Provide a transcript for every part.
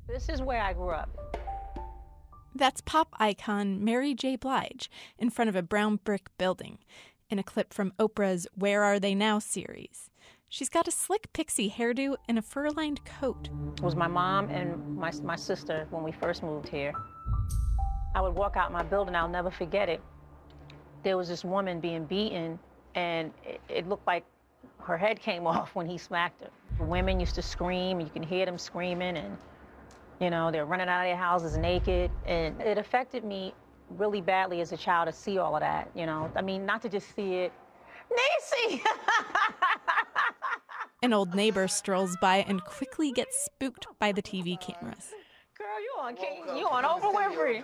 This is where I grew up. That's pop icon Mary J. Blige in front of a brown brick building in a clip from Oprah's Where Are They Now series. She's got a slick pixie hairdo and a fur-lined coat. It was my mom and my sister when we first moved here. I would walk out my building, I'll never forget it. There was this woman being beaten, and it looked like her head came off when he smacked her. The women used to scream, you can hear them screaming, and they're running out of their houses naked. And it affected me really badly as a child to see all of that, I mean, not to just see it. Niecy! An old neighbor strolls by and quickly gets spooked by the TV cameras. Girl, you on Oprah Winfrey.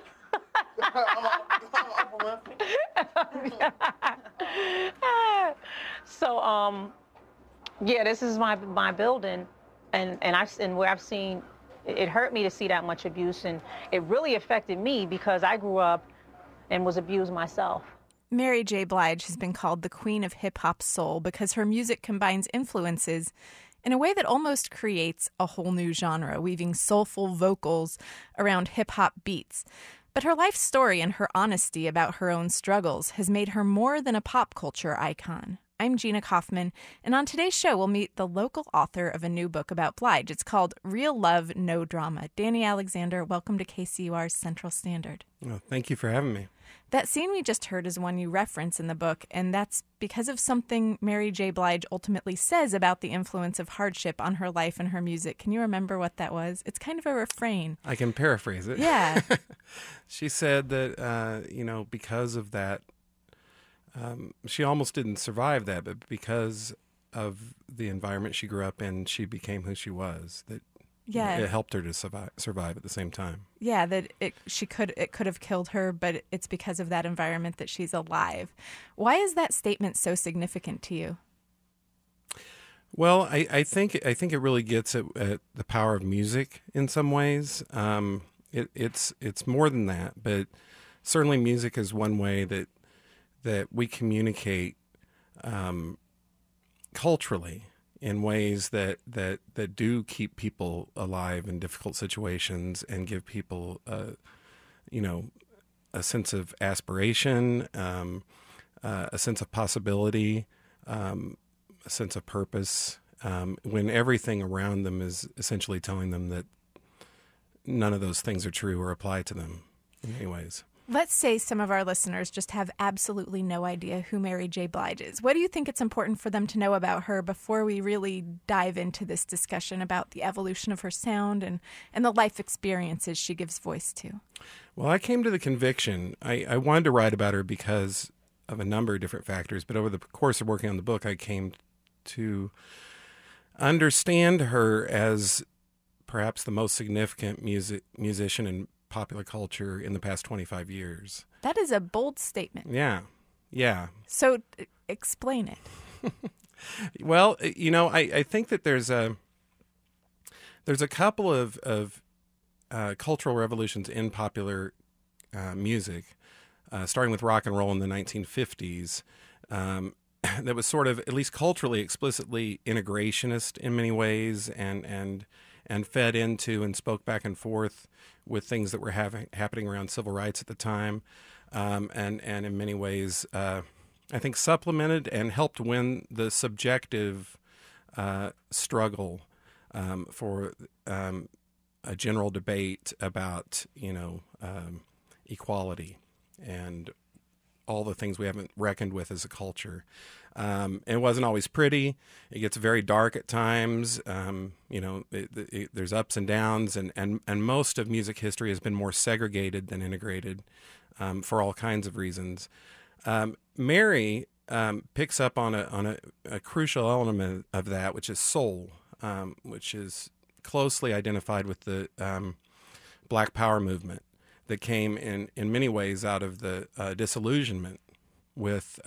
So, yeah, this is my building, and where I've seen, it hurt me to see that much abuse, and it really affected me because I grew up and was abused myself. Mary J. Blige has been called the queen of hip-hop soul because her music combines influences in a way that almost creates a whole new genre, weaving soulful vocals around hip-hop beats. But her life story and her honesty about her own struggles has made her more than a pop culture icon. I'm Gina Kaufman, and on today's show, we'll meet the local author of a new book about Blige. It's called Real Love, No Drama. Danny Alexander, welcome to KCUR's Central Standard. Oh, thank you for having me. That scene we just heard is one you reference in the book, and that's because of something Mary J. Blige ultimately says about the influence of hardship on her life and her music. Can you remember what that was? It's kind of a refrain. I can paraphrase it. Yeah. She said that, because of that, she almost didn't survive that, but because of the environment she grew up in, she became who she was. That it helped her to survive at the same time. Yeah, that it could have killed her, but it's because of that environment that she's alive. Why is that statement so significant to you? Well, I think it really gets at the power of music in some ways. It's more than that, but certainly music is one way that we communicate culturally in ways that do keep people alive in difficult situations and give people a sense of aspiration, a sense of possibility, a sense of purpose, when everything around them is essentially telling them that none of those things are true or apply to them in many ways. Let's say some of our listeners just have absolutely no idea who Mary J. Blige is. What do you think it's important for them to know about her before we really dive into this discussion about the evolution of her sound and the life experiences she gives voice to? Well, I came to the conviction. I wanted to write about her because of a number of different factors, but over the course of working on the book, I came to understand her as perhaps the most significant musician in popular culture in the past 25 years. That is a bold statement. Yeah. So explain it. Well, I think that there's a couple of cultural revolutions in popular music, starting with rock and roll in the 1950s, that was sort of, at least culturally, explicitly integrationist in many ways, and fed into and spoke back and forth with things that were happening around civil rights at the time, and in many ways, I think supplemented and helped win the subjective struggle for a general debate about equality and all the things we haven't reckoned with as a culture. It wasn't always pretty. It gets very dark at times. There's ups and downs, and most of music history has been more segregated than integrated for all kinds of reasons. Mary picks up on a crucial element of that, which is soul, which is closely identified with the Black Power movement that came in many ways out of the disillusionment with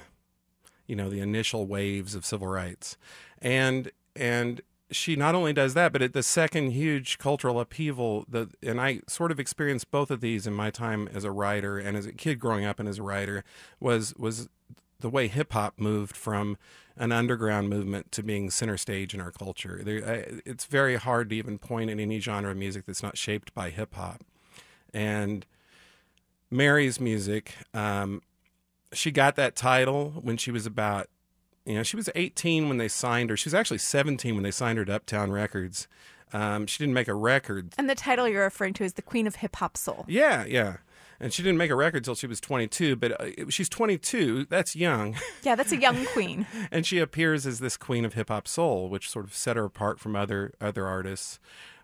the initial waves of civil rights, and she not only does that, but at the second huge cultural upheaval, and I sort of experienced both of these in my time as a writer and as a kid growing up and as a writer, was the way hip hop moved from an underground movement to being center stage in our culture. It's very hard to even point at any genre of music that's not shaped by hip hop. And Mary's music, she got that title when she was about, she was 18 when they signed her. She was actually 17 when they signed her to Uptown Records. She didn't make a record. And the title you're referring to is the Queen of Hip Hop Soul. Yeah. And she didn't make a record until she was 22, but she's 22. That's young. Yeah, that's a young queen. And she appears as this Queen of Hip Hop Soul, which sort of set her apart from other artists.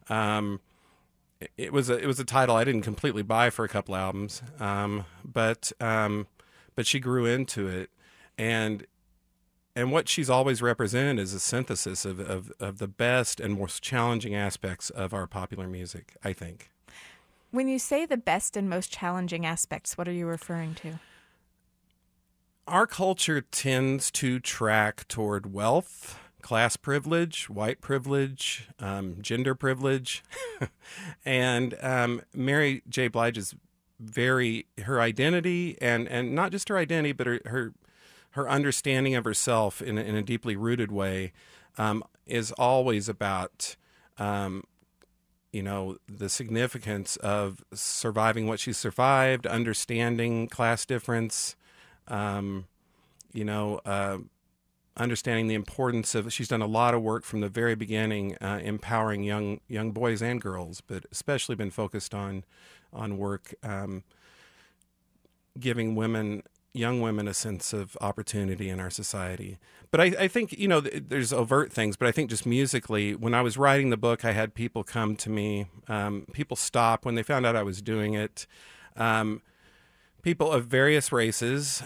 It was a title I didn't completely buy for a couple albums, but she grew into it, and what she's always represented is a synthesis of the best and most challenging aspects of our popular music, I think. When you say the best and most challenging aspects, what are you referring to? Our culture tends to track toward wealth, class privilege, white privilege, gender privilege. And Mary J. Blige's her identity, and not just her identity, but her understanding of herself in a deeply rooted way, is always about the significance of surviving what she survived, understanding class difference, understanding the importance of. She's done a lot of work from the very beginning, empowering young boys and girls, but especially been focused on work giving young women a sense of opportunity in our society. But I think, there's overt things, but I think just musically, when I was writing the book, I had people come to me, people stop when they found out I was doing it, people of various races,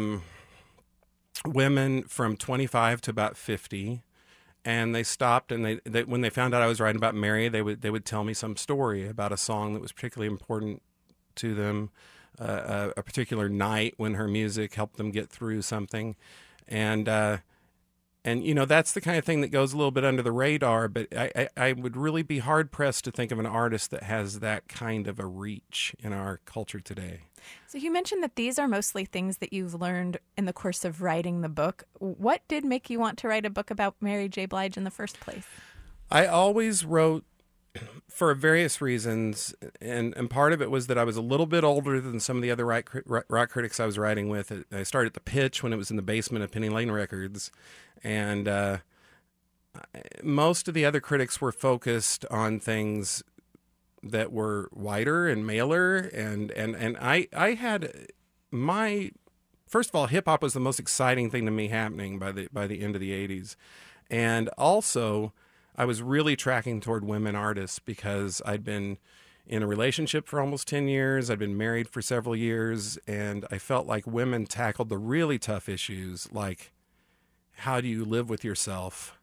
women from 25 to about 50, and they stopped, and they when they found out I was writing about Mary, they would tell me some story about a song that was particularly important to them, a particular night when her music helped them get through something, and that's the kind of thing that goes a little bit under the radar. But I would really be hard pressed to think of an artist that has that kind of a reach in our culture today. So you mentioned that these are mostly things that you've learned in the course of writing the book. What did make you want to write a book about Mary J. Blige in the first place? I always wrote for various reasons, and part of it was that I was a little bit older than some of the other rock critics I was writing with. I started at the Pitch when it was in the basement of Penny Lane Records, and most of the other critics were focused on things that were whiter and maler, and I had first of all, hip hop was the most exciting thing to me happening by the end of the 80s, and also I was really tracking toward women artists because I'd been in a relationship for almost 10 years. I'd been married for several years, and I felt like women tackled the really tough issues, like how do you live with yourself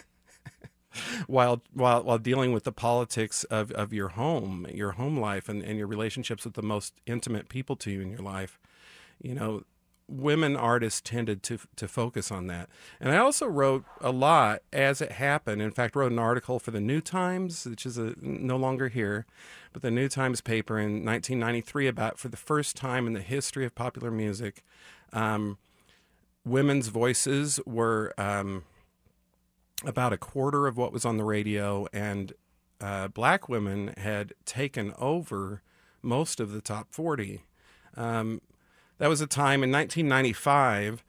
while dealing with the politics of your home life, and your relationships with the most intimate people to you in your life. Women artists tended to focus on that. And I also wrote a lot as it happened. In fact, wrote an article for the New Times, which is no longer here, but the New Times paper in 1993 about, for the first time in the history of popular music, women's voices were about a quarter of what was on the radio, and black women had taken over most of the top 40. That was a time in 1995.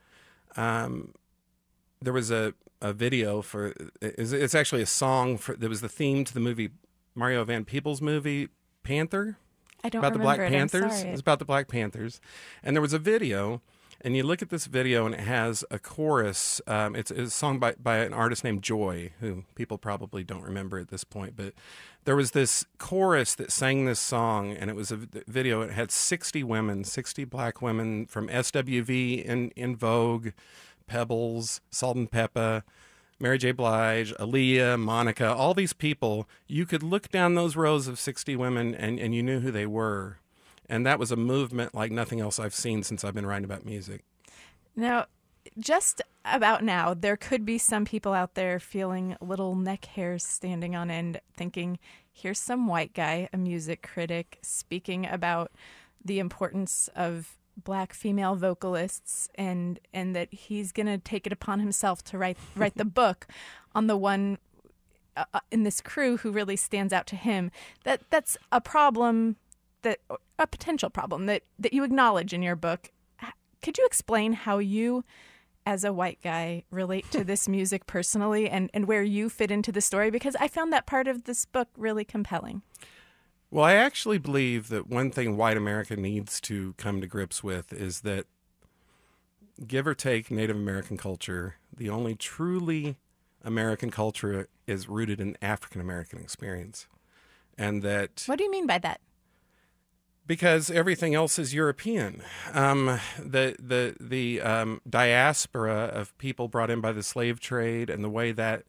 There was a video for. It's actually a song that was the theme to the movie, Mario Van Peebles movie Panther. I don't about remember the Black it. Panthers. I'm sorry. It was about the Black Panthers, and there was a video. And you look at this video, and it has a chorus. It's a song by an artist named Joy, who people probably don't remember at this point. But there was this chorus that sang this song, and it was a video. It had 60 women, 60 black women from SWV, In Vogue, Pebbles, Salt and Peppa, Mary J. Blige, Aaliyah, Monica, all these people. You could look down those rows of 60 women, and you knew who they were. And that was a movement like nothing else I've seen since I've been writing about music. Now, just about now, there could be some people out there feeling little neck hairs standing on end, thinking, here's some white guy, a music critic, speaking about the importance of Black female vocalists, and that he's going to take it upon himself to write the book on the one in this crew who really stands out to him. That's a problem, a potential problem that you acknowledge in your book. Could you explain how you, as a white guy, relate to this music personally, and where you fit into the story? Because I found that part of this book really compelling. Well, I actually believe that one thing white America needs to come to grips with is that, give or take Native American culture, the only truly American culture is rooted in African American experience. And that... What do you mean by that? Because everything else is European. The diaspora of people brought in by the slave trade, and the way that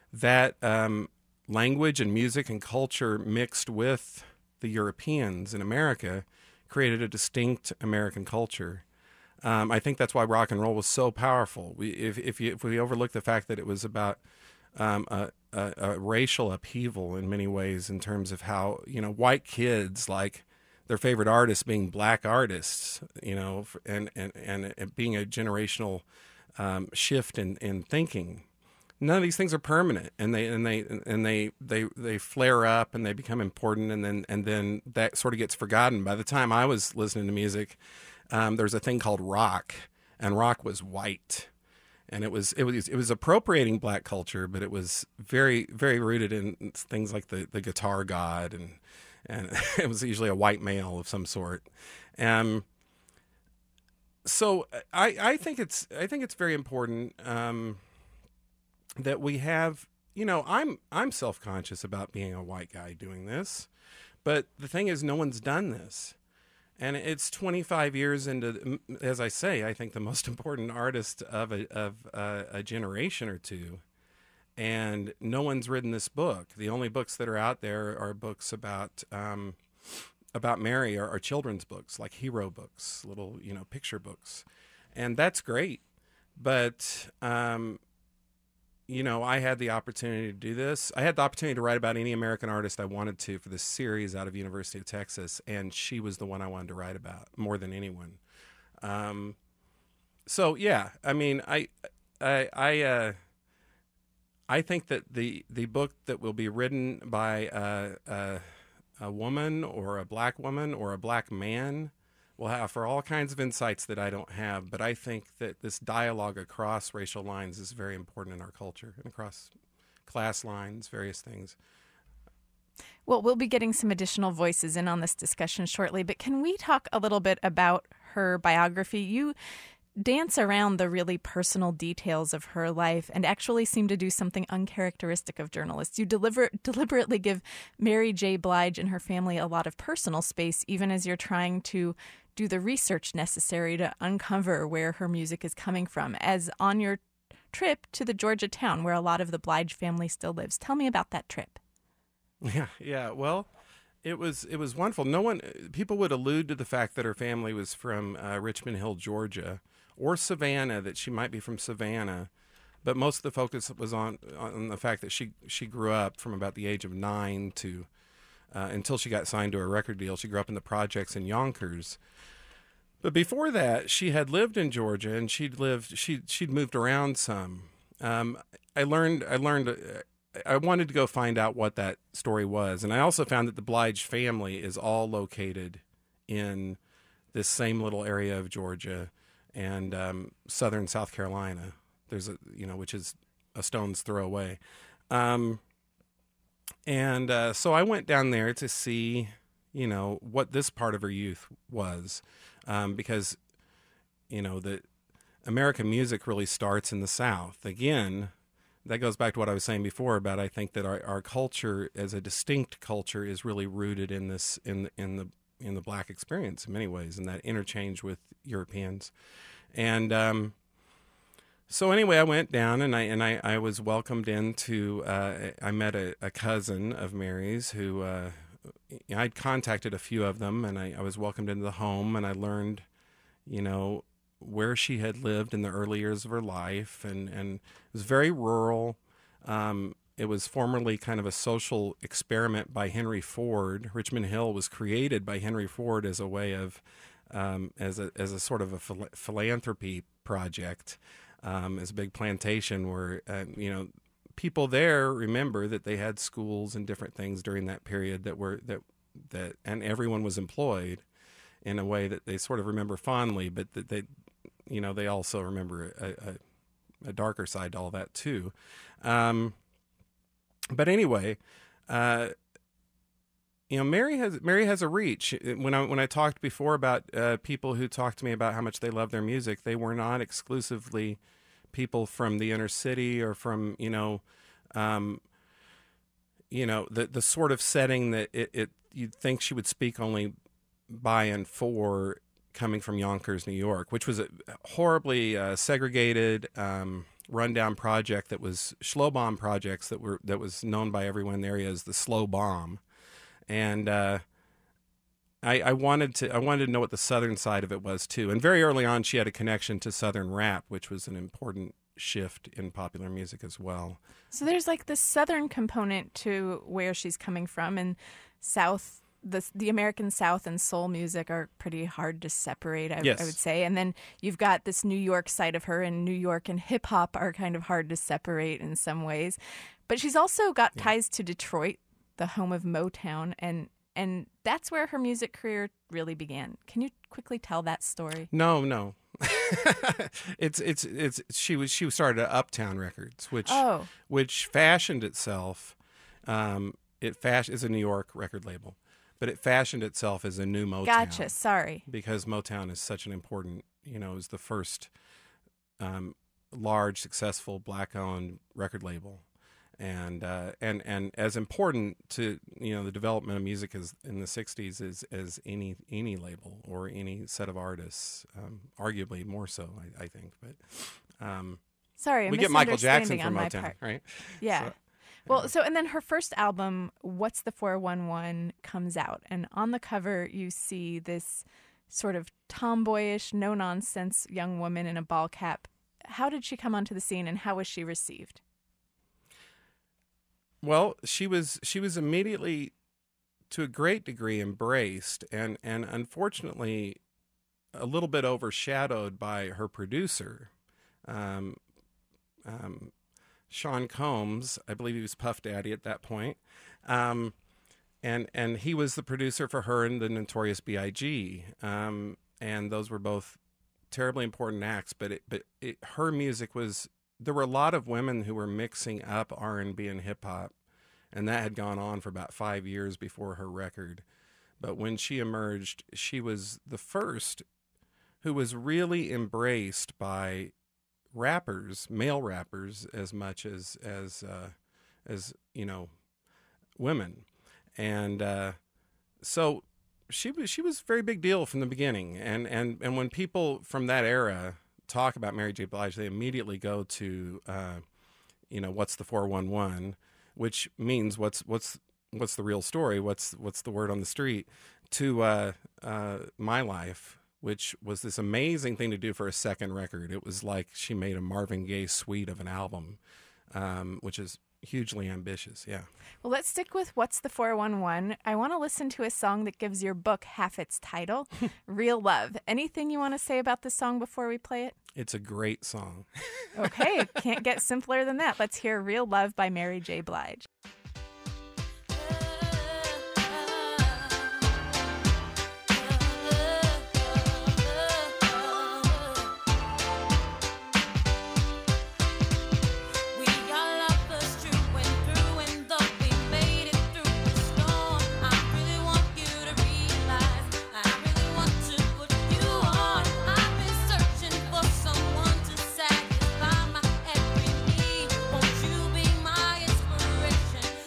language and music and culture mixed with the Europeans in America created a distinct American culture. I think that's why rock and roll was so powerful. If we overlook the fact that it was about a racial upheaval in many ways, in terms of how, white kids like their favorite artists being black artists, and being a generational shift in thinking. None of these things are permanent, and they flare up and they become important, and then that sort of gets forgotten. By the time I was listening to music, there's a thing called rock, and rock was white, and it was appropriating black culture, but it was very, very rooted in things like the guitar god, and it was usually a white male of some sort. So I think it's very important that we have, I'm self-conscious about being a white guy doing this, but the thing is, no one's done this. And it's 25 years into, as I say, I think the most important artist of a generation or two. And no one's written this book. The only books that are out there are books about Mary, are children's books, like hero books, little, picture books. And that's great. But, I had the opportunity to do this. I had the opportunity to write about any American artist I wanted to for this series out of University of Texas, and she was the one I wanted to write about more than anyone. So yeah, I mean, I think that the book that will be written by a woman or a black woman or a black man will have for all kinds of insights that I don't have. But I think that this dialogue across racial lines is very important in our culture, and across class lines, various things. Well, we'll be getting some additional voices in on this discussion shortly, but can we talk a little bit about her biography? You dance around the really personal details of her life and actually seem to do something uncharacteristic of journalists. You deliberately give Mary J. Blige and her family a lot of personal space, even as you're trying to do the research necessary to uncover where her music is coming from, as on your trip to the Georgia town where a lot of the Blige family still lives. Tell me about that trip. Yeah. Well, it was wonderful. People would allude to the fact that her family was from Richmond Hill, Georgia, or Savannah, that she might be from Savannah, but most of the focus was on the fact that she grew up from about the age of 9 to until she got signed to a record deal. She grew up in the projects in Yonkers. But before that, she had lived in Georgia, and she'd moved around some. I wanted to go find out what that story was, and I also found that the Blige family is all located in this same little area of Georgia and southern South Carolina. There's which is a stone's throw away. So I went down there to see, what this part of her youth was, because, the American music really starts in the South. Again, that goes back to what I was saying before about, I think that our culture as a distinct culture is really rooted in this, in the black experience in many ways, and that interchange with Europeans. And so anyway, I went down and I was welcomed into. I met a cousin of Mary's who I'd contacted a few of them, and I was welcomed into the home, and I learned, where she had lived in the early years of her life, and it was very rural. It was formerly kind of a social experiment by Henry Ford. Richmond Hill was created by Henry Ford as a way of as a sort of a philanthropy project, as a big plantation where people there remember that they had schools and different things during that period that and everyone was employed in a way that they sort of remember fondly, but that they also remember a darker side to all that too. But anyway, Mary has a reach. When I talked before about people who talked to me about how much they love their music, they were not exclusively people from the inner city or from the sort of setting that you'd think she would speak only by and for, coming from Yonkers, New York, which was a horribly segregated, rundown project that was Schlobohm projects that was known by everyone in the area as the Slow Bomb. And I wanted to know what the Southern side of it was too. And very early on, she had a connection to Southern rap, which was an important shift in popular music as well. So there's like this Southern component to where she's coming from, and South. The American South and soul music are pretty hard to separate, I would say. And then you've got this New York side of her, and New York and hip hop are kind of hard to separate in some ways. But she's also got ties to Detroit, the home of Motown, and that's where her music career really began. Can you quickly tell that story? No. She started at Uptown Records, which fashioned itself. Is a New York record label. But it fashioned itself as a new Motown. Gotcha. Sorry. Because Motown is such an important, it was the first large, successful, black-owned record label, and as important to the development of music as in the '60s as any label or any set of artists, arguably more so, I think. But sorry, we get Michael Jackson from Motown, right? Yeah. Well, and then her first album, What's the 411, comes out. And on the cover, you see this sort of tomboyish, no-nonsense young woman in a ball cap. How did she come onto the scene, and how was she received? Well, she was immediately, to a great degree, embraced and unfortunately a little bit overshadowed by her producer. Sean Combs, I believe he was Puff Daddy at that point, and he was the producer for her and the Notorious B.I.G. And those were both terribly important acts. But her music was, there were a lot of women who were mixing up R&B and hip hop, and that had gone on for about 5 years before her record. But when she emerged, she was the first who was really embraced by rappers, male rappers, as much as women, and so she was a very big deal from the beginning. And when people from that era talk about Mary J. Blige, they immediately go to what's the 411, which means what's the real story, what's the word on the street, to My Life, which was this amazing thing to do for a second record. It was like she made a Marvin Gaye suite of an album, which is hugely ambitious, yeah. Well, let's stick with What's the 411. I want to listen to a song that gives your book half its title, Real Love. Anything you want to say about this song before we play it? It's a great song. Okay, can't get simpler than that. Let's hear Real Love by Mary J. Blige. Satisfy my every need. Won't you be my inspiration?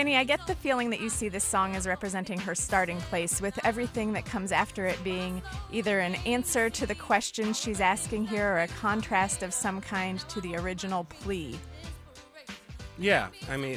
Danny, I get the feeling that you see this song as representing her starting place, with everything that comes after it being either an answer to the questions she's asking here or a contrast of some kind to the original plea. Yeah, I mean,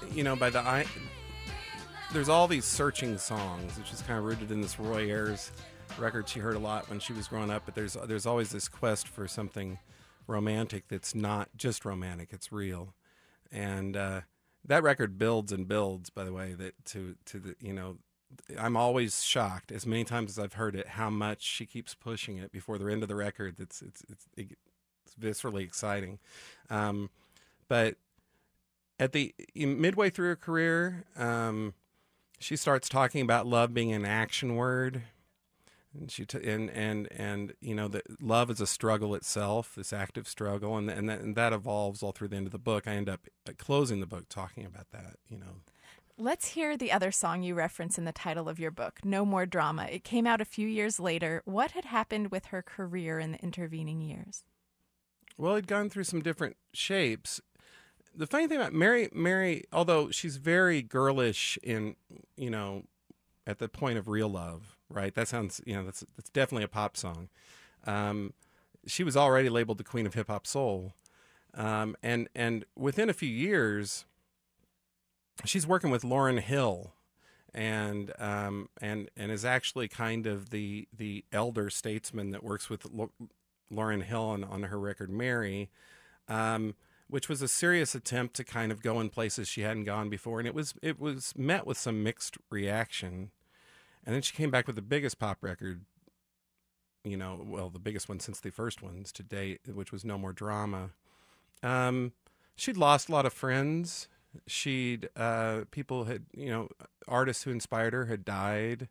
there's all these searching songs, which is kind of rooted in this Roy Ayers record she heard a lot when she was growing up, but there's always this quest for something romantic that's not just romantic, it's real. And that record builds and builds, by the way, that to the, I'm always shocked as many times as I've heard it how much she keeps pushing it before the end of the record. It's viscerally exciting. But at the midway through her career, she starts talking about love being an action word. And that love is a struggle itself, this active struggle, and that evolves all through the end of the book. I end up closing the book talking about that. Let's hear the other song you reference in the title of your book, No More Drama. It came out a few years later. What had happened with her career in the intervening years? Well, it'd gone through some different shapes. The funny thing about Mary, although she's very girlish in, at the point of real love. Right, that sounds, that's definitely a pop song. She was already labeled the Queen of Hip Hop Soul, and within a few years, she's working with Lauryn Hill, and is actually kind of the elder statesman that works with Lauryn Hill on her record Mary, which was a serious attempt to kind of go in places she hadn't gone before, and it was met with some mixed reaction. And then she came back with the biggest pop record, the biggest one since the first ones to date, which was No More Drama. She'd lost a lot of friends. People had, artists who inspired her had died.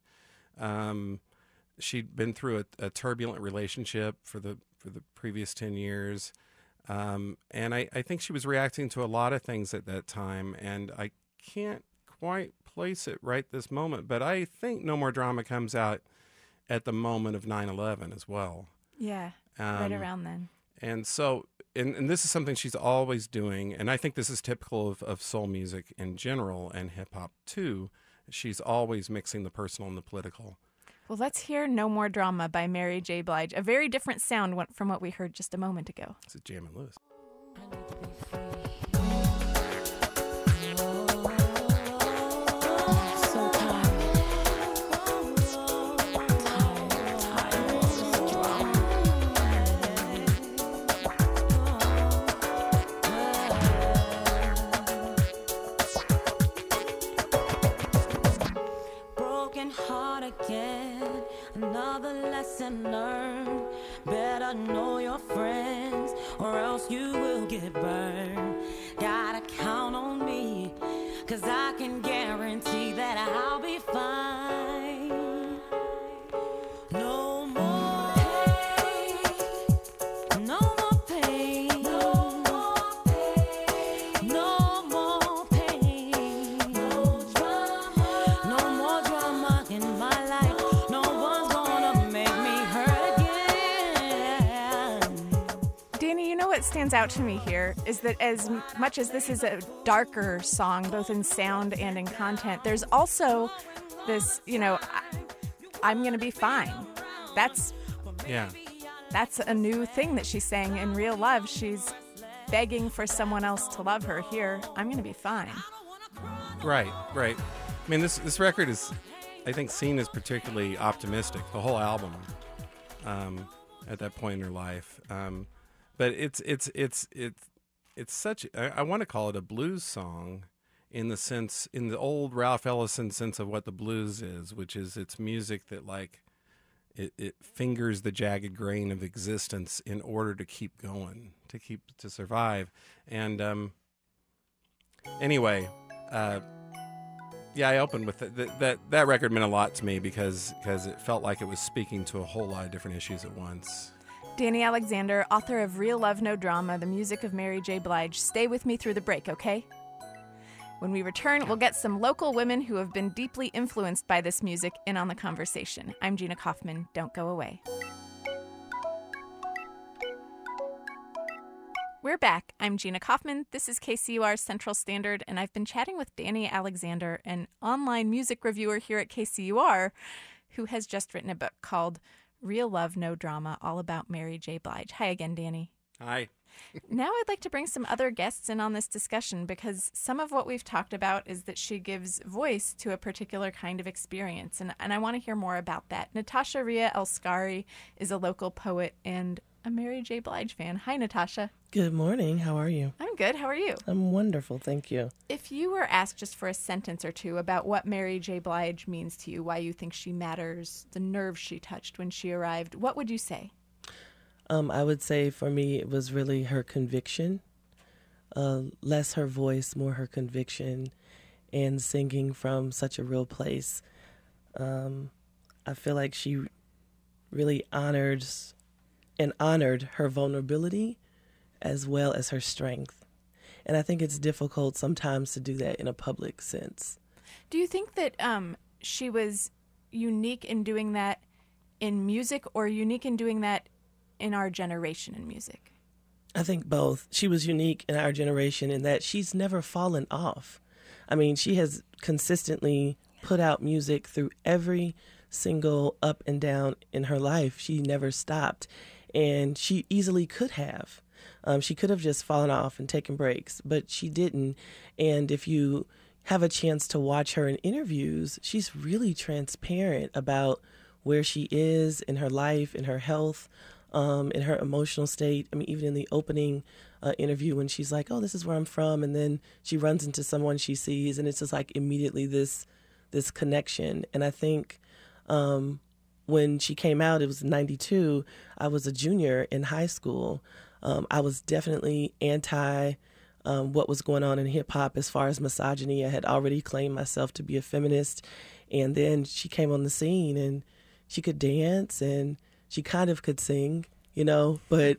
She'd been through a turbulent relationship for the previous 10 years. And I think she was reacting to a lot of things at that time, and I can't quite place it right this moment, but I think No More Drama comes out at the moment of 9/11 as well. Yeah, right around then. And so, and this is something she's always doing, and I think this is typical of soul music in general and hip-hop too. She's always mixing the personal and the political. Well, let's hear No More Drama by Mary J. Blige, a very different sound from what we heard just a moment ago. This is Jammin' Lewis. Another lesson learned. Better know your friends, or else you will get burned. Gotta count on me, 'cause I can guarantee that I'll be fine. No more pain, no more pain, no more pain, no more pain, no drama, no more drama in my life. What stands out to me here is that as much as this is a darker song, both in sound and in content, there's also this, I'm going to be fine. That's a new thing that she's saying in real love. She's begging for someone else to love her. Here, I'm going to be fine. Right. I mean, this record is, I think, seen as particularly optimistic, the whole album, at that point in her life. But it's such, I want to call it a blues song in the old Ralph Ellison sense of what the blues is, which is it's music that it fingers the jagged grain of existence in order to keep going, to survive. And anyway, I opened with that record meant a lot to me because it felt like it was speaking to a whole lot of different issues at once. Danny Alexander, author of Real Love, No Drama, the music of Mary J. Blige. Stay with me through the break, okay? When we return, we'll get some local women who have been deeply influenced by this music in on the conversation. I'm Gina Kaufman. Don't go away. We're back. I'm Gina Kaufman. This is KCUR Central Standard, and I've been chatting with Danny Alexander, an online music reviewer here at KCUR, who has just written a book called Real Love, No Drama, all about Mary J. Blige. Hi again, Danny. Hi. Now I'd like to bring some other guests in on this discussion because some of what we've talked about is that she gives voice to a particular kind of experience, and I want to hear more about that. Natasha Ria Elskari is a local poet and a Mary J. Blige fan. Hi, Natasha. Good morning. How are you? I'm good. How are you? I'm wonderful. Thank you. If you were asked just for a sentence or two about what Mary J. Blige means to you, why you think she matters, the nerves she touched when she arrived, what would you say? I would say for me it was really her conviction, less her voice, more her conviction, and singing from such a real place. I feel like she really honored her vulnerability as well as her strength. And I think it's difficult sometimes to do that in a public sense. Do you think that she was unique in doing that in music or unique in doing that in our generation in music? I think both. She was unique in our generation in that she's never fallen off. I mean, she has consistently put out music through every single up and down in her life. She never stopped. And she easily could have. She could have just fallen off and taken breaks, but she didn't. And if you have a chance to watch her in interviews, she's really transparent about where she is in her life, in her health, in her emotional state. I mean, even in the opening interview when she's like, oh, this is where I'm from. And then she runs into someone she sees, and it's just like immediately this connection. And I think when she came out, it was 92, I was a junior in high school. I was definitely anti what was going on in hip-hop as far as misogyny. I had already claimed myself to be a feminist. And then she came on the scene, and she could dance, and she kind of could sing, but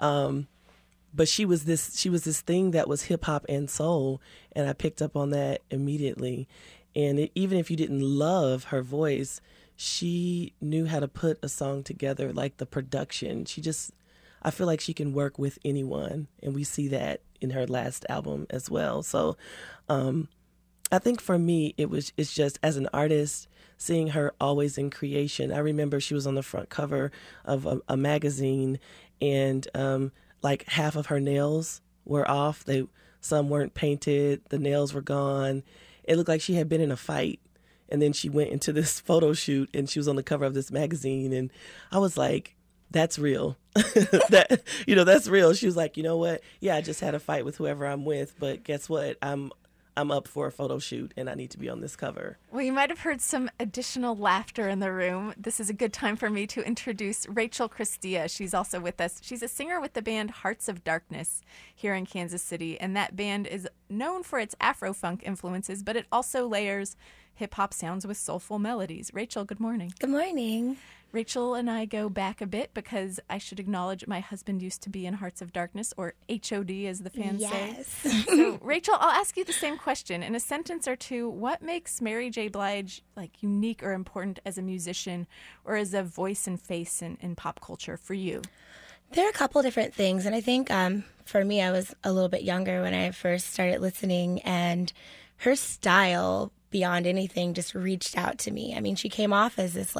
she was this thing that was hip-hop and soul, and I picked up on that immediately. And even if you didn't love her voice, she knew how to put a song together, like the production. I feel like she can work with anyone, and we see that in her last album as well. So I think for me, it's just as an artist, seeing her always in creation. I remember she was on the front cover of a magazine, and like half of her nails were off. Some weren't painted. The nails were gone. It looked like she had been in a fight. And then she went into this photo shoot, and she was on the cover of this magazine. And I was like, that's real. That's real. She was like, you know what? Yeah, I just had a fight with whoever I'm with, but guess what? I'm up for a photo shoot, and I need to be on this cover. Well, you might have heard some additional laughter in the room. This is a good time for me to introduce Rachel Christia. She's also with us. She's a singer with the band Hearts of Darkness here in Kansas City, and that band is known for its Afro-funk influences, but it also layers hip-hop sounds with soulful melodies. Rachel, good morning. Good morning. Rachel and I go back a bit because I should acknowledge my husband used to be in Hearts of Darkness, or HOD as the fans say. So, Rachel, I'll ask you the same question. In a sentence or two, what makes Mary J. Blige unique or important as a musician or as a voice and face in pop culture for you? There are a couple different things, and I think for me, I was a little bit younger when I first started listening, and her style, beyond anything, just reached out to me. I mean, she came off as this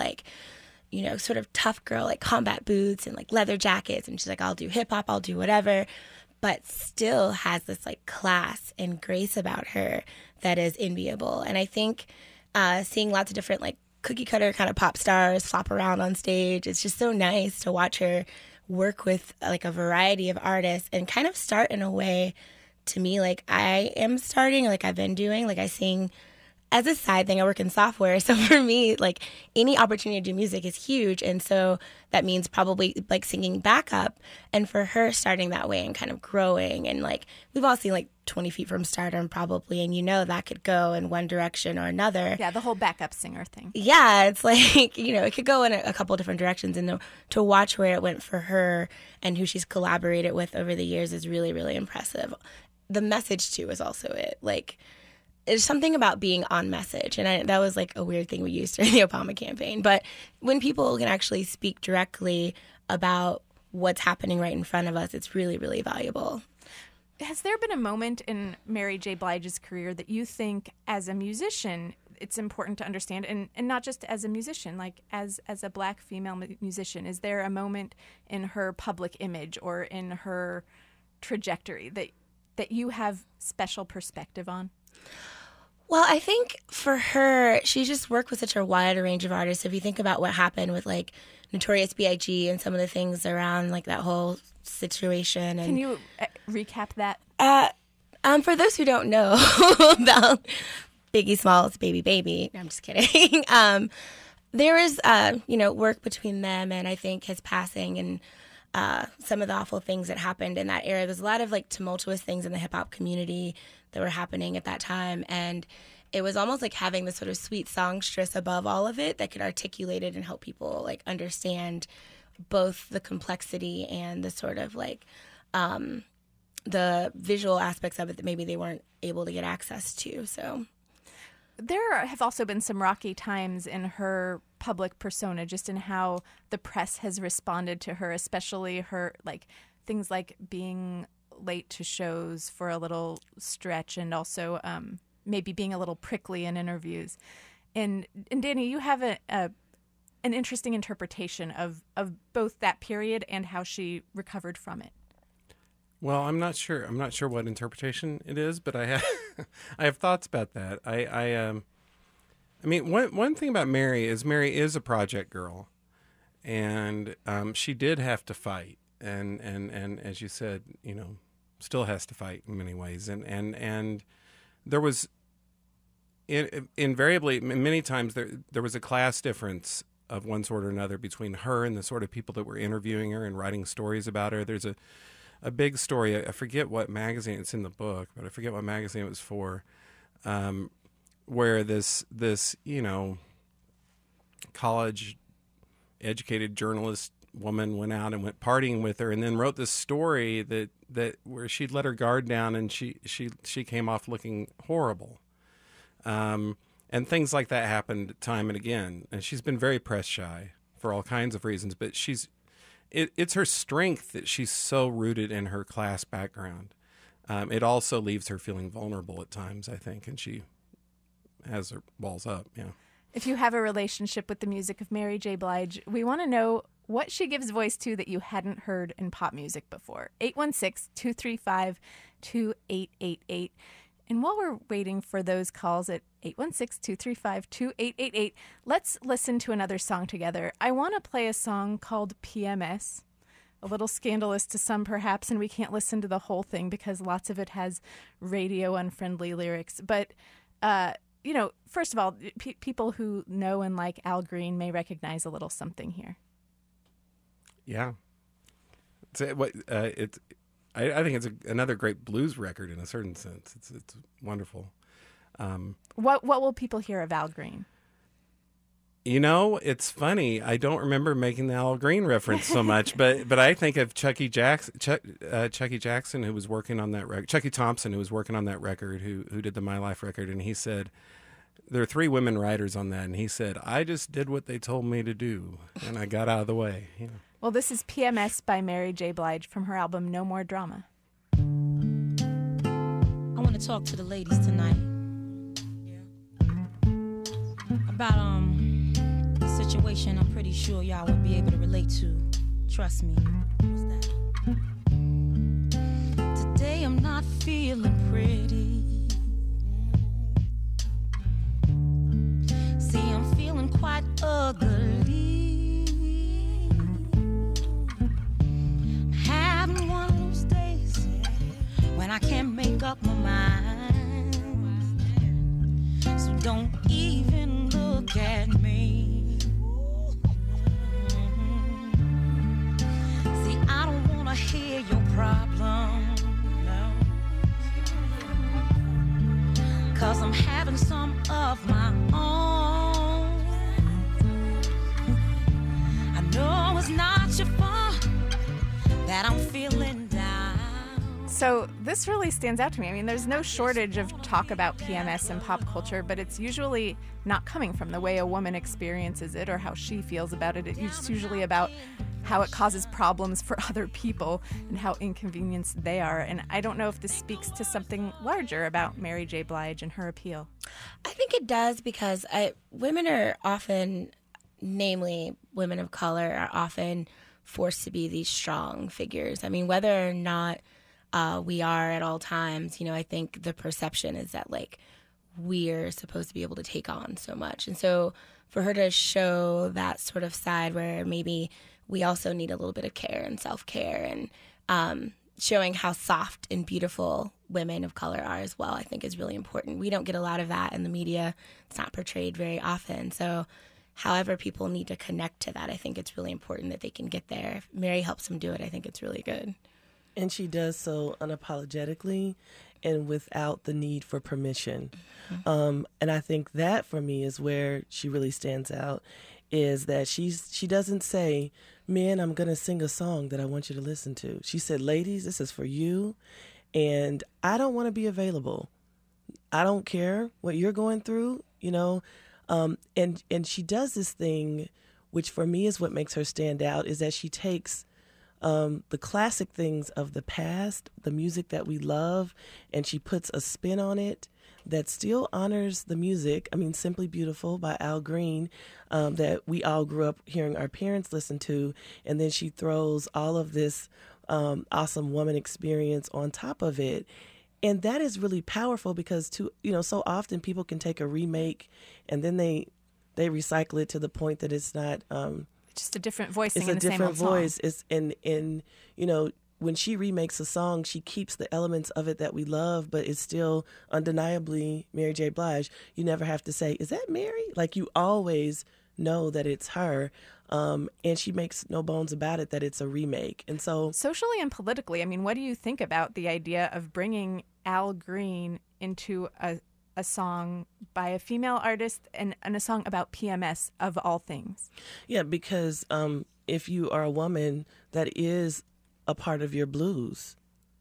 sort of tough girl, like combat boots and like leather jackets. And she's like, I'll do hip hop, I'll do whatever, but still has this like class and grace about her that is enviable. And I think seeing lots of different like cookie cutter kind of pop stars flop around on stage, it's just so nice to watch her work with like a variety of artists and kind of start in a way to me like I am starting, like I've been doing, like I sing as a side thing. I work in software. So for me, like any opportunity to do music is huge. And so that means probably like singing backup. And for her starting that way and kind of growing, and like we've all seen like 20 Feet from Stardom probably, and that could go in one direction or another. Yeah, the whole backup singer thing. Yeah, it's like, it could go in a couple different directions. And to watch where it went for her and who she's collaborated with over the years is really, really impressive. The message too is also it. Like, there's something about being on message, and that was like a weird thing we used during the Obama campaign. But when people can actually speak directly about what's happening right in front of us, it's really, really valuable. Has there been a moment in Mary J. Blige's career that you think, as a musician, it's important to understand, and not just as a musician, like as a Black female musician? Is there a moment in her public image or in her trajectory that you have special perspective on? Well, I think for her, she just worked with such a wide range of artists. If you think about what happened with like Notorious B.I.G. and some of the things around like that whole situation. And, can you recap that? For those who don't know about Biggie Smalls' Baby, no, I'm just kidding. There was, work between them, and I think his passing and some of the awful things that happened in that era. There's a lot of like tumultuous things in the hip hop community that were happening at that time, and it was almost like having this sort of sweet songstress above all of it that could articulate it and help people like understand both the complexity and the sort of like the visual aspects of it that maybe they weren't able to get access to. So there have also been some rocky times in her public persona, just in how the press has responded to her, especially her like things like being late to shows for a little stretch, and also maybe being a little prickly in interviews. And Danny, you have an interesting interpretation of both that period and how she recovered from it. Well, I'm not sure what interpretation it is, but I have I have thoughts about that. I mean, one thing about Mary is a project girl, and she did have to fight, and as you said, still has to fight in many ways, and there was invariably many times there was a class difference of one sort or another between her and the sort of people that were interviewing her and writing stories about her. There's a big story. I forget what magazine it's in the book, but I forget what magazine it was for, where this college educated journalist woman went out and went partying with her, and then wrote this story that where she'd let her guard down, and she came off looking horrible. And things like that happened time and again. And she's been very press shy for all kinds of reasons, but it's her strength that she's so rooted in her class background. It also leaves her feeling vulnerable at times, I think, and she has her walls up. Yeah. If you have a relationship with the music of Mary J. Blige, we want to know what she gives voice to that you hadn't heard in pop music before. 816-235-2888. And while we're waiting for those calls at 816-235-2888, let's listen to another song together. I want to play a song called PMS, a little scandalous to some perhaps, and we can't listen to the whole thing because lots of it has radio-unfriendly lyrics. But, first of all, people who know and like Al Green may recognize a little something here. Yeah. I think it's another great blues record in a certain sense. It's wonderful. What will people hear of Al Green? It's funny. I don't remember making the Al Green reference so much, but I think of Chucky Jackson, who was working on that record. Chucky Thompson, who was working on that record, who did the My Life record, and he said there are 3 women writers on that, and he said, "I just did what they told me to do, and I got out of the way." Well, this is PMS by Mary J. Blige from her album No More Drama. I want to talk to the ladies tonight about a situation I'm pretty sure y'all will be able to relate to. Trust me. What's that? Today I'm not feeling pretty. See, I'm feeling quite ugly. Having one of those days when I can't make up my mind. So don't even look at me. See, I don't want to hear your problem, no. 'Cause I'm having some of my own. I know it's not your fault that I'm feeling down. So this really stands out to me. I mean, there's no shortage of talk about PMS in pop culture, but it's usually not coming from the way a woman experiences it or how she feels about it. It's usually about how it causes problems for other people and how inconvenienced they are. And I don't know if this speaks to something larger about Mary J. Blige and her appeal. I think it does, because women are often, namely women of color, are often forced to be these strong figures. I mean, whether or not we are at all times, I think the perception is that, like, we're supposed to be able to take on so much. And so for her to show that sort of side where maybe we also need a little bit of care and self-care, and showing how soft and beautiful women of color are as well, I think is really important. We don't get a lot of that in the media. It's not portrayed very often. So however people need to connect to that, I think it's really important that they can get there. If Mary helps them do it, I think it's really good. And she does so unapologetically and without the need for permission. And I think that, for me, is where she really stands out, is that she doesn't say, "Men, I'm going to sing a song that I want you to listen to." She said, "Ladies, this is for you, and I don't want to be available. I don't care what you're going through, And she does this thing, which for me is what makes her stand out, is that she takes the classic things of the past, the music that we love, and she puts a spin on it that still honors the music. I mean, Simply Beautiful by Al Green, that we all grew up hearing our parents listen to, and then she throws all of this awesome woman experience on top of it. And that is really powerful, because so often people can take a remake and then they recycle it to the point that it's not just a different voicing. It's in a the different same old voice. Song. It's when she remakes a song, she keeps the elements of it that we love, but it's still undeniably Mary J. Blige. You never have to say, "Is that Mary?" Like, you always know that it's her. And she makes no bones about it that it's a remake. And so, socially and politically, I mean, what do you think about the idea of bringing Al Green into a song by a female artist and a song about PMS, of all things? Yeah, because if you are a woman, that is a part of your blues.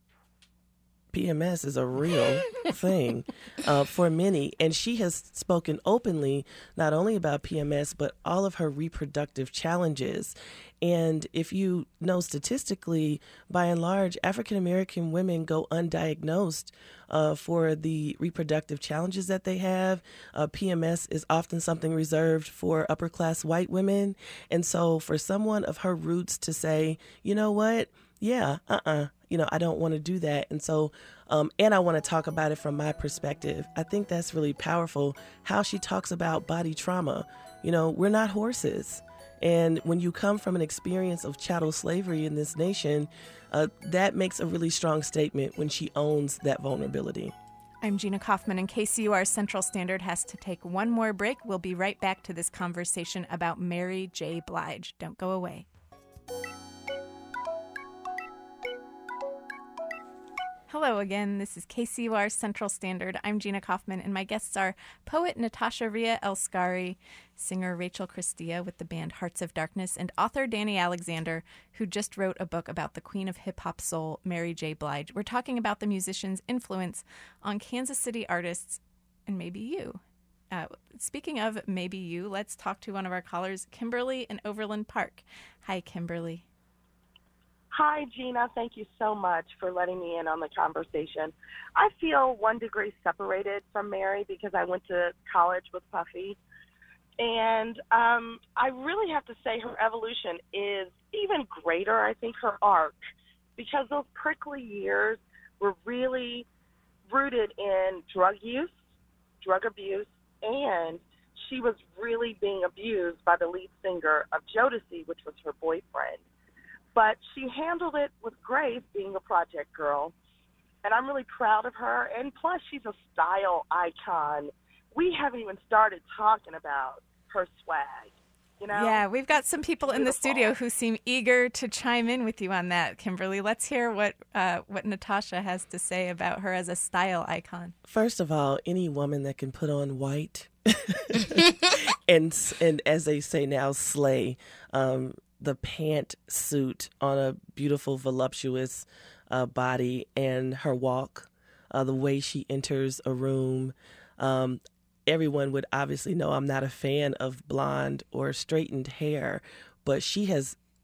PMS is a real thing for many. And she has spoken openly not only about PMS, but all of her reproductive challenges. And if you know, statistically, by and large, African-American women go undiagnosed for the reproductive challenges that they have. PMS is often something reserved for upper-class white women. And so for someone of her roots to say, "You know what? Yeah, I don't want to do that." And so, and I want to talk about it from my perspective. I think that's really powerful, how she talks about body trauma. We're not horses. And when you come from an experience of chattel slavery in this nation, that makes a really strong statement when she owns that vulnerability. I'm Gina Kaufman, and KCUR Central Standard has to take one more break. We'll be right back to this conversation about Mary J. Blige. Don't go away. Hello again. This is KCUR Central Standard. I'm Gina Kaufman, and my guests are poet Natasha Ria El-Skari, singer Rachel Christia with the band Hearts of Darkness, and author Danny Alexander, who just wrote a book about the queen of hip-hop soul, Mary J. Blige. We're talking about the musician's influence on Kansas City artists and maybe you. Speaking of maybe you, let's talk to one of our callers, Kimberly in Overland Park. Hi, Kimberly. Hi, Gina. Thank you so much for letting me in on the conversation. I feel 1 degree separated from Mary because I went to college with Puffy. And I really have to say her evolution is even greater, I think, her arc, because those prickly years were really rooted in drug use, drug abuse, and she was really being abused by the lead singer of Jodeci, which was her boyfriend. But she handled it with grace, being a project girl, and I'm really proud of her. And plus, she's a style icon. We haven't even started talking about her swag, Yeah, we've got some people in the studio who seem eager to chime in with you on that, Kimberly. Let's hear what Natasha has to say about her as a style icon. First of all, any woman that can put on white and as they say now, slay, the pantsuit on a beautiful, voluptuous body, and her walk, the way she enters a room. Everyone would obviously know I'm not a fan of blonde or straightened hair, but she has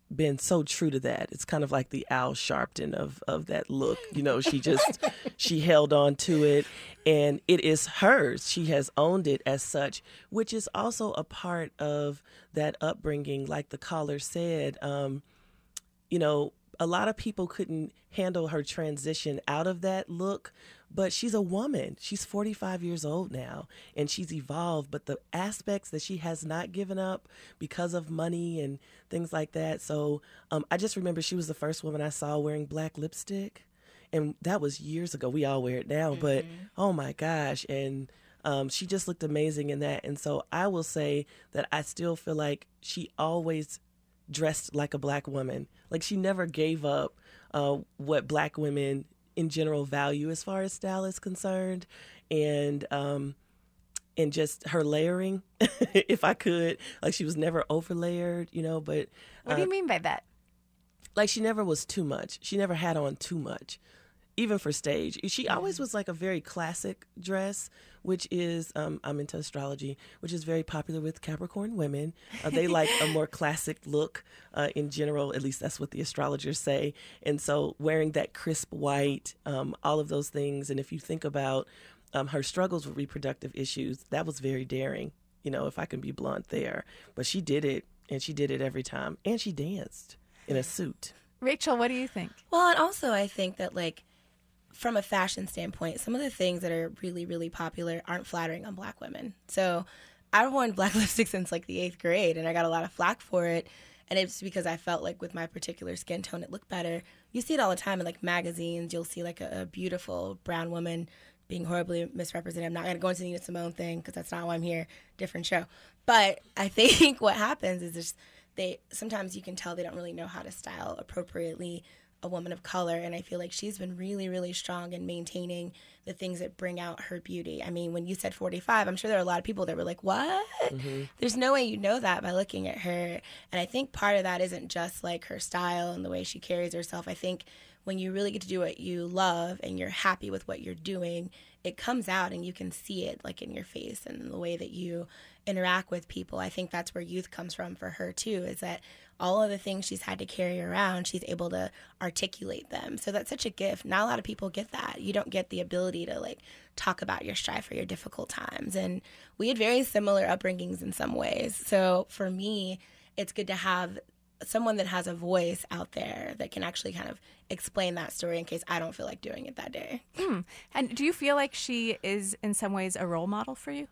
been so true to that. It's kind of like the Al Sharpton of that look. You know, she held on to it, and it is hers. She has owned it as such, which is also a part of that upbringing. Like the caller said, you know, a lot of people couldn't handle her transition out of that look, but she's a woman. She's 45 years old now, and she's evolved, but the aspects that she has not given up because of money and things like that. So I just remember she was the first woman I saw wearing black lipstick, and that was years ago. We all wear it now, but oh my gosh. And she just looked amazing in that. And so I will say that I still feel like she always dressed like a black woman. Like she never gave up what black women in general value as far as style is concerned, and just her layering, if I could. Like she was never over layered, you know. But what do you mean by that? Like she never was too much. She never had on too much, even for stage. She always was like a very classic dress, which is, I'm into astrology, which is very popular with Capricorn women. They like a more classic look in general, at least that's what the astrologers say. And so wearing that crisp white, all of those things. And if you think about her struggles with reproductive issues, that was very daring, you know, if I can be blunt there. But she did it, and she did it every time. And she danced in a suit. Rachel, what do you think? Well, and also I think that, like, from a fashion standpoint, some of the things that are really, really popular aren't flattering on black women. So I've worn black lipstick since like the 8th grade, and I got a lot of flack for it. And it's because I felt like with my particular skin tone, it looked better. You see it all the time in like magazines. You'll see like a beautiful brown woman being horribly misrepresented. I'm not going to go into the Nina Simone thing because that's not why I'm here. Different show. But I think what happens is just sometimes you can tell they don't really know how to style appropriately a woman of color, and I feel like she's been really, really strong in maintaining the things that bring out her beauty. I mean, when you said 45, I'm sure there are a lot of people that were like, what? Mm-hmm. There's no way you know that by looking at her. And I think part of that isn't just like her style and the way she carries herself. I think when you really get to do what you love and you're happy with what you're doing, it comes out and you can see it like in your face and in the way that you interact with people. I think that's where youth comes from for her too, is that all of the things she's had to carry around, she's able to articulate them. So that's such a gift. Not a lot of people get that. You don't get the ability to like talk about your strife or your difficult times. And we had very similar upbringings in some ways. So for me, it's good to have someone that has a voice out there that can actually kind of explain that story in case I don't feel like doing it that day. And do you feel like she is in some ways a role model for you?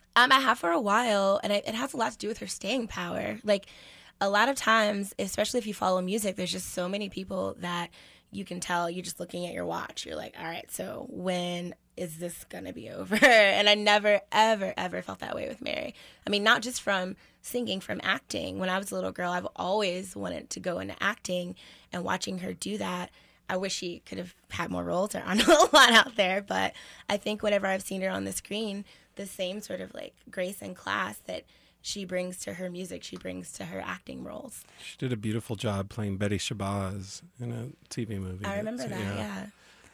I have for a while, and it has a lot to do with her staying power. Like, a lot of times, especially if you follow music, there's just so many people that you can tell you're just looking at your watch. You're like, all right, so when is this going to be over? And I never, ever, ever felt that way with Mary. I mean, not just from singing, from acting. When I was a little girl, I've always wanted to go into acting, and watching her do that, I wish she could have had more roles. There aren't a lot out there, but I think whenever I've seen her on the screen, the same sort of like grace and class that she brings to her music, she brings to her acting roles. She did a beautiful job playing Betty Shabazz in a TV movie. I remember that,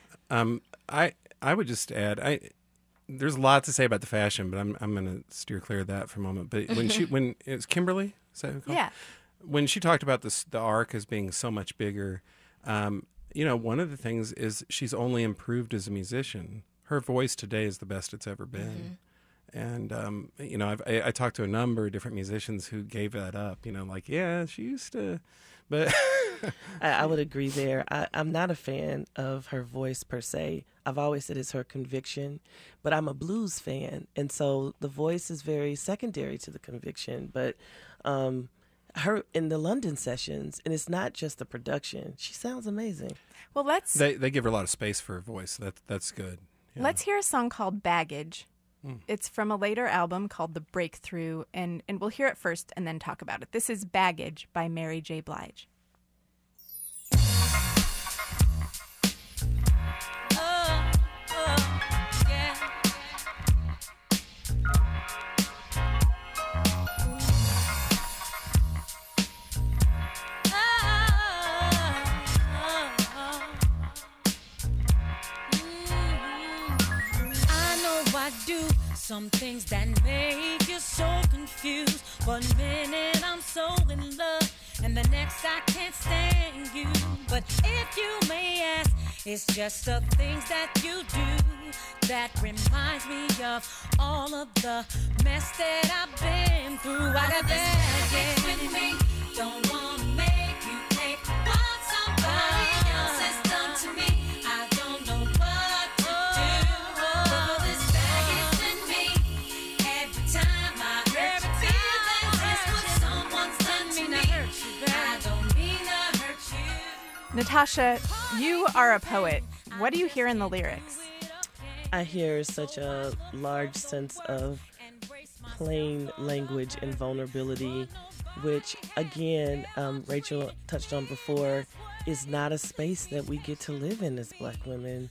yeah. I would just add, there's a lot to say about the fashion, but I'm going to steer clear of that for a moment. But when it was Kimberly, is that what it's called? Yeah. When she talked about the arc as being so much bigger, you know, one of the things is she's only improved as a musician. Her voice today is the best it's ever been. Mm-hmm. And, you know, I talked to a number of different musicians who gave that up, you know, like, yeah, she used to, but. I would agree there. I'm not a fan of her voice per se. I've always said it's her conviction, but I'm a blues fan. And so the voice is very secondary to the conviction. But her in the London sessions, and it's not just the production, she sounds amazing. Well, They give her a lot of space for her voice. That's good. Yeah. Let's hear a song called Baggage. It's from a later album called The Breakthrough, and we'll hear it first and then talk about it. This is Baggage by Mary J. Blige. Some things that make you so confused. One minute I'm so in love, and the next guess I can't stand you. But if you may ask, it's just the things that you do that reminds me of all of the mess that I've been through. I got baggage with me, don't wanna make you pay what somebody else has done to me. I don't know what to do. All this baggage in me, every time I hurt feelings is what someone's done to me. I don't mean to hurt you. Natasha, you are a poet. What do you hear in the lyrics? I hear such a large sense of plain language and vulnerability, which, again, Rachel touched on before, is not a space that we get to live in as Black women.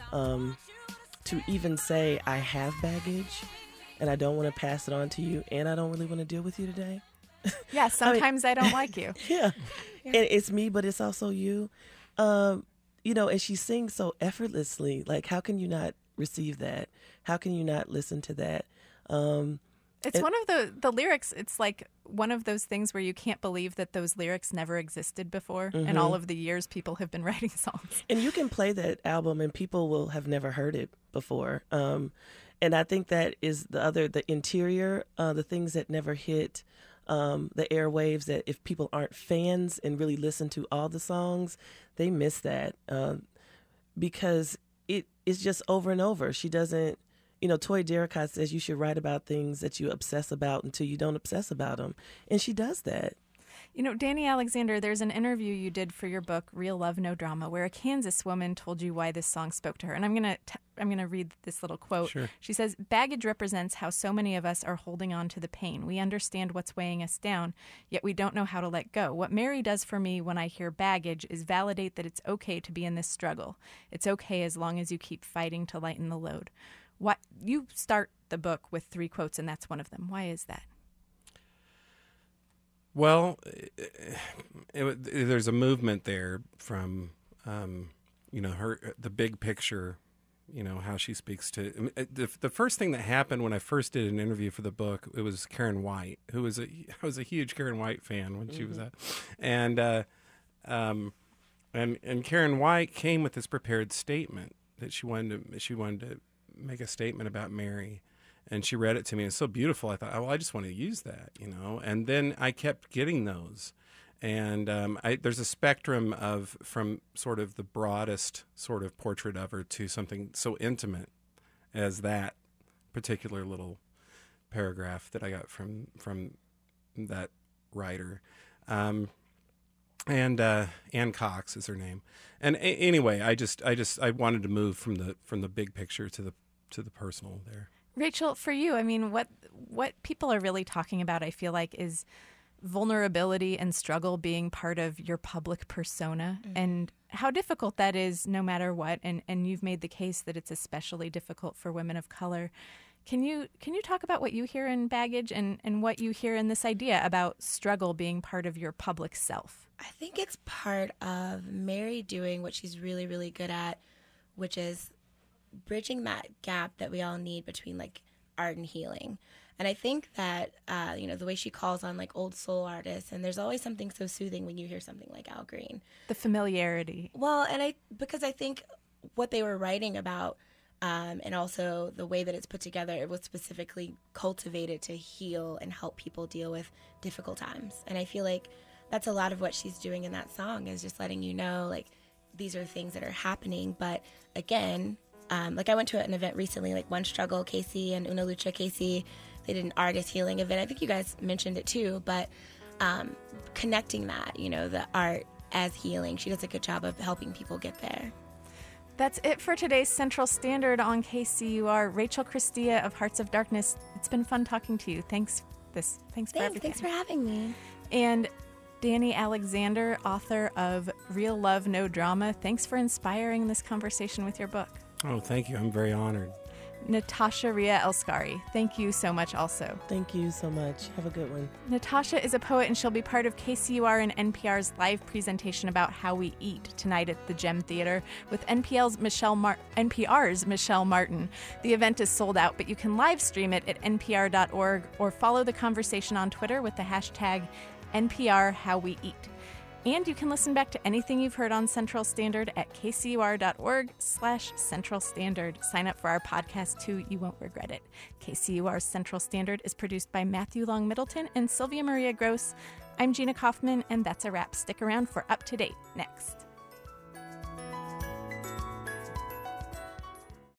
To even say, I have baggage, and I don't want to pass it on to you, and I don't really want to deal with you today. Yeah, sometimes I don't like you. Yeah. And it's me, but it's also you. You know, and she sings so effortlessly. Like, how can you not receive that? How can you not listen to that? It's one of the lyrics. It's like one of those things where you can't believe that those lyrics never existed before. In all of the years people have been writing songs. And you can play that album and people will have never heard it before. And I think that is the interior, the things that never hit the airwaves, that if people aren't fans and really listen to all the songs, they miss that because it is just over and over. She doesn't, you know, Toy Derricott says you should write about things that you obsess about until you don't obsess about them. And she does that. You know, Danny Alexander, there's an interview you did for your book, Real Love, No Drama, where a Kansas woman told you why this song spoke to her. And I'm gonna read this little quote. Sure. She says, "Baggage represents how so many of us are holding on to the pain. We understand what's weighing us down, yet we don't know how to let go. What Mary does for me when I hear baggage is validate that it's okay to be in this struggle. It's okay as long as you keep fighting to lighten the load." What you start the book with 3 quotes, and that's one of them. Why is that? Well, there's a movement there from, you know, the big picture, you know, how she speaks to. The first thing that happened when I first did an interview for the book, it was Karen White, I was a huge Karen White fan when she was at, and Karen White came with this prepared statement that she wanted to make a statement about Mary. And she read it to me. It's so beautiful. I thought, oh, well, I just want to use that, you know. And then I kept getting those. And there's a spectrum from sort of the broadest sort of portrait of her to something so intimate as that particular little paragraph that I got from that writer. And Ann Cox is her name. And anyway, I wanted to move from the big picture to the personal there. Rachel, for you, I mean, what people are really talking about, I feel like, is vulnerability and struggle being part of your public persona, and how difficult that is no matter what. And you've made the case that it's especially difficult for women of color. Can you talk about what you hear in Baggage and what you hear in this idea about struggle being part of your public self? I think it's part of Mary doing what she's really, really good at, which is bridging that gap that we all need between like art and healing. And I think that you know, the way she calls on like old soul artists, and there's always something so soothing when you hear something like Al Green. The familiarity. Well, and because I think what they were writing about, and also the way that it's put together, it was specifically cultivated to heal and help people deal with difficult times. And I feel like that's a lot of what she's doing in that song, is just letting you know, like, these are things that are happening. But again, like I went to an event recently, like One Struggle Casey and Una Lucha Casey, they did an artist healing event. I think you guys mentioned it too, but connecting that, you know, the art as healing. She does a good job of helping people get there. That's it for today's Central Standard on KCUR. Rachel Christia of Hearts of Darkness, it's been fun talking to you. Thanks for everything. Thanks for having me. And Danny Alexander, author of Real Love, No Drama, thanks for inspiring this conversation with your book. Oh, thank you. I'm very honored. Natasha Ria Elskari, thank you so much also. Thank you so much. Have a good one. Natasha is a poet, and she'll be part of KCUR and NPR's live presentation about how we eat tonight at the Gem Theater with NPR's Michelle Martin. The event is sold out, but you can live stream it at npr.org or follow the conversation on Twitter with the hashtag NPR How We Eat. And you can listen back to anything you've heard on Central Standard at kcur.org/Central Standard. Sign up for our podcast, too. You won't regret it. KCUR's Central Standard is produced by Matthew Long Middleton and Sylvia Maria Gross. I'm Gina Kaufman, and that's a wrap. Stick around for Up to Date next.